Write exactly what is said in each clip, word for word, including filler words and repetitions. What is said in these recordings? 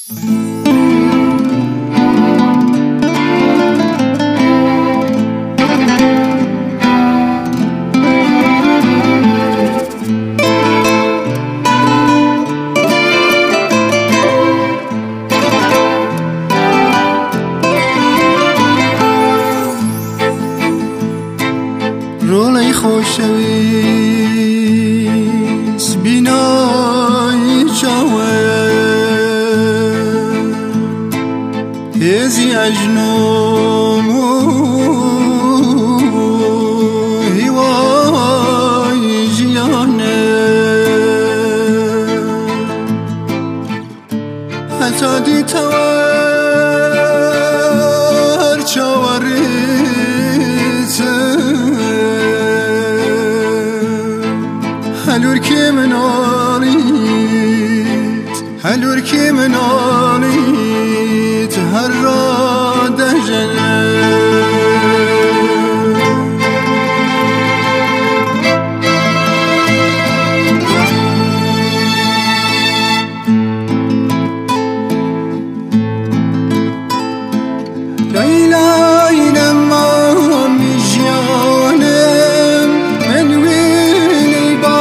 رولی خوشویس بینای چاوه هزی اجنوم هیوای جیانه حتی دی توار چاوریت هلور که من آلیت هلور که من آلیت هر را دجنه لیلای نما میجانم من ویلی با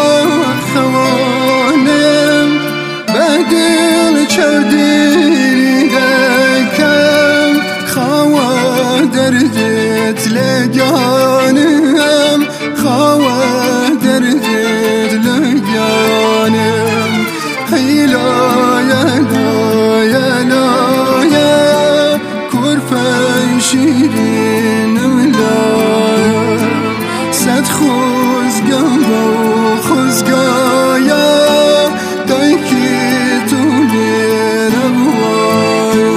خوانم بدل چودیری دکم خواه دردت لگانم خواه دردت لگانم هیلایا لایا لایا کرفای شیرینم لایا صد خوزگاه و خوزگایا دای که تو لیرم وایا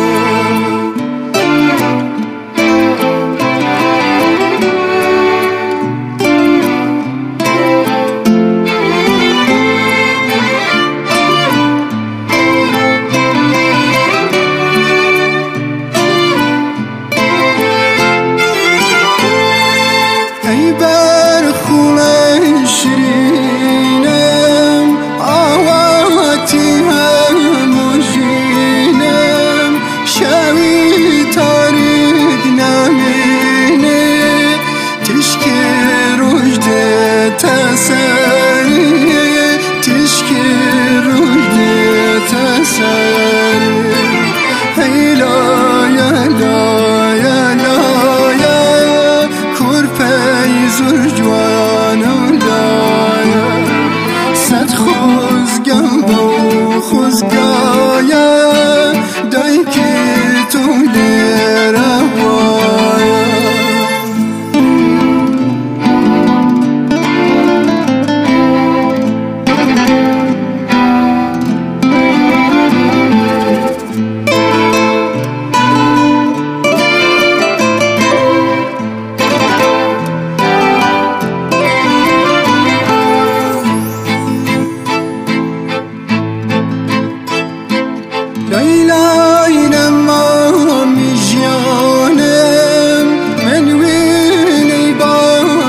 ای بر خونه شیرینم آواتی هم مجینم شوی تاریک نمینه تشکی رجد تسری تشکی رجد تسری ای لایا لایا لایا کرپی زور جوانم لایا صد خوزگاه و خوزگایا دای که تو لیرم وایا لیلای نما میجانم من ویلی با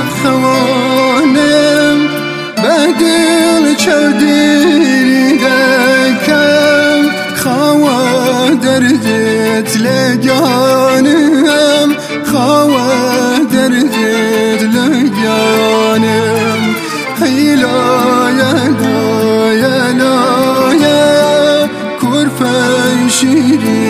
خوانم بدل چودیری دکم خواه دردت لگانم خواه دردت لگانم هیلایا لایا لایا کرفای شیرین